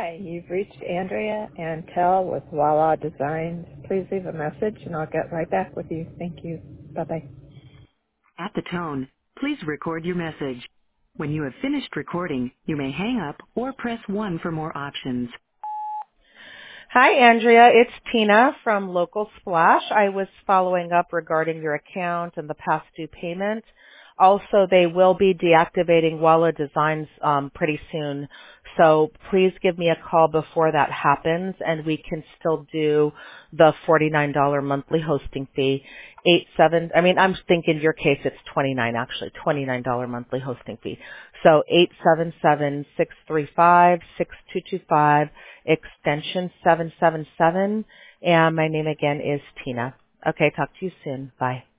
Hi, you've reached Andrea Antel with Voila Designs. Please leave a message and I'll get right back with you. Thank you. Bye-bye. At the tone, please record your message. When you have finished recording, you may hang up or press 1 for more options. Hi, Andrea. It's Tina from Local Splash. I was following up regarding your account and the past due payment. Also, they will be deactivating Walla Designs pretty soon. So please give me a call before that happens, and we can still do the $49 monthly hosting fee. I'm thinking in your case it's 29 actually, $29 monthly hosting fee. So 877-635-6225, extension 777, and my name again is Tina. Okay, talk to you soon. Bye.